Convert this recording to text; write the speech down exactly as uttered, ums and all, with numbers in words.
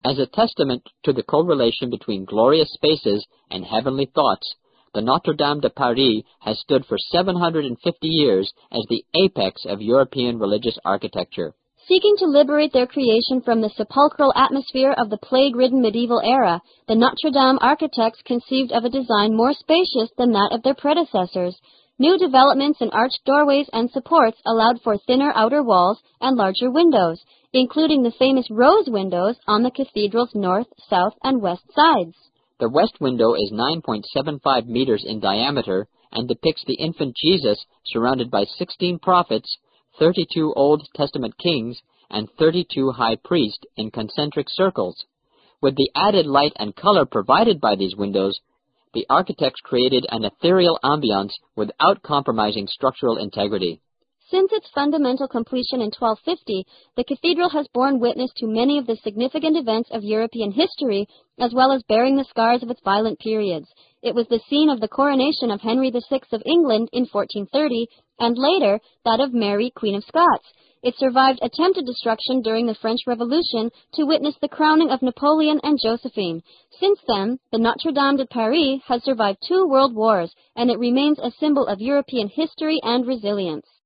As a testament to the correlation between glorious spaces and heavenly thoughts, the Notre Dame de Paris has stood for seven hundred fifty years as the apex of European religious architecture. Seeking to liberate their creation from the sepulchral atmosphere of the plague-ridden medieval era, the Notre Dame architects conceived of a design more spacious than that of their predecessors. New developments in arched doorways and supports allowed for thinner outer walls and larger windows, including the famous rose windows on the cathedral's north, south, and west sides. The west window is nine point seven five meters in diameter and depicts the infant Jesus surrounded by sixteen prophets, thirty-two Old Testament kings, and thirty-two high priests in concentric circles. With the added light and color provided by these windows, the architects created an ethereal ambiance without compromising structural integrity. Since its fundamental completion in twelve fifty, the cathedral has borne witness to many of the significant events of European history, as well as bearing the scars of its violent periods. It was the scene of the coronation of Henry the Sixth of England in fourteen thirty, and later that of Mary, Queen of Scots. It survived attempted destruction during the French Revolution to witness the crowning of Napoleon and Josephine. Since then, the Notre Dame de Paris has survived two world wars, and it remains a symbol of European history and resilience.